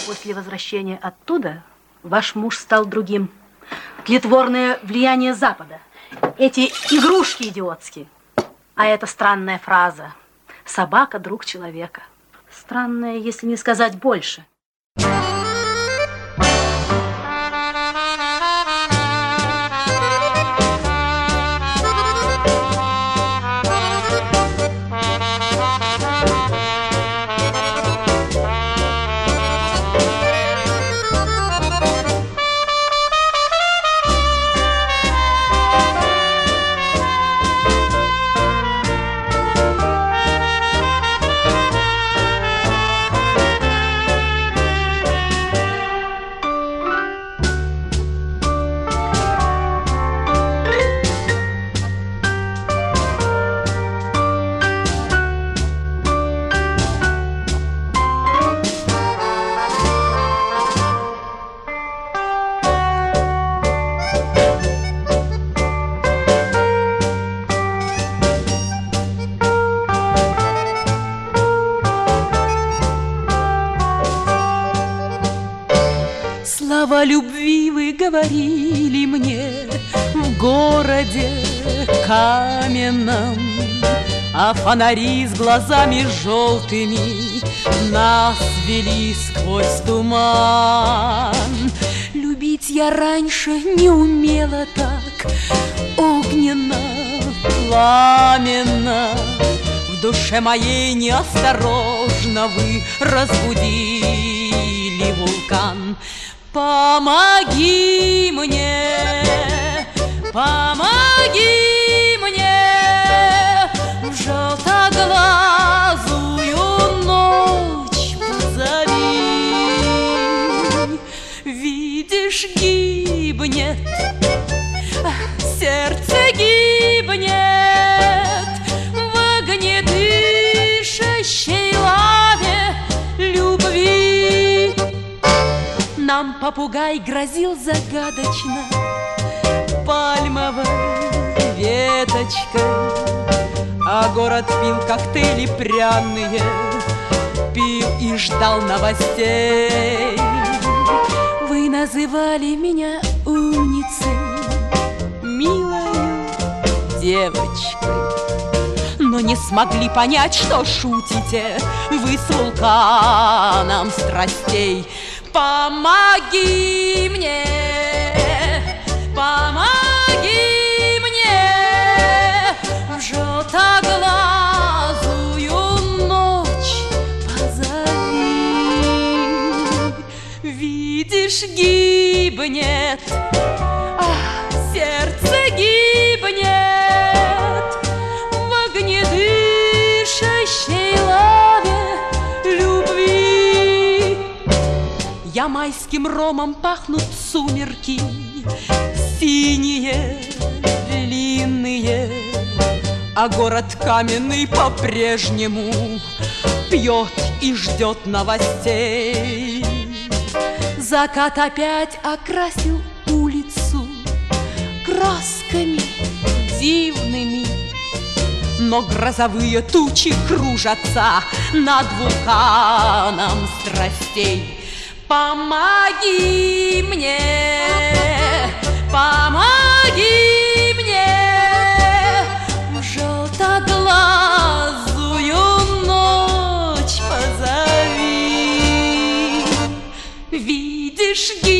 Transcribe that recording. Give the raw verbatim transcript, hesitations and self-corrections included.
После возвращения оттуда ваш муж стал другим. Тлетворное влияние Запада. Эти игрушки идиотские. А это странная фраза. Собака – друг человека. Странная, если не сказать больше. Слова любви вы говорили мне в городе каменном, а фонари с глазами желтыми нас вели сквозь туман. Любить я раньше не умела так огненно, пламенно. В душе моей неосторожно вы разбудили вулкан. Помоги мне, помоги мне, в желтоглазую ночь позови. Видишь, гибнет, сердце гибнет в огнедышащей лаве любви. Нам попугай грозил загадочно пальмовой веточкой, а город пил коктейли пряные, пил и ждал новостей. Вы называли меня умницей, милою девочкой, но не смогли понять, что шутите вы с вулканом страстей. Помоги мне, помоги мне, в желтоглазую ночь позови. Видишь, гибнет, ах, сердце гибнет в огнедышащей лаве любви. Я майским ромом пахнут сумерки, синие, длинные, а город каменный по-прежнему пьет и ждет новостей. Закат опять окрасил улицу красками дивными, но грозовые тучи кружатся над вулканом страстей. Помоги мне, помоги мне, в желтоглазую ночь позови. Видишь,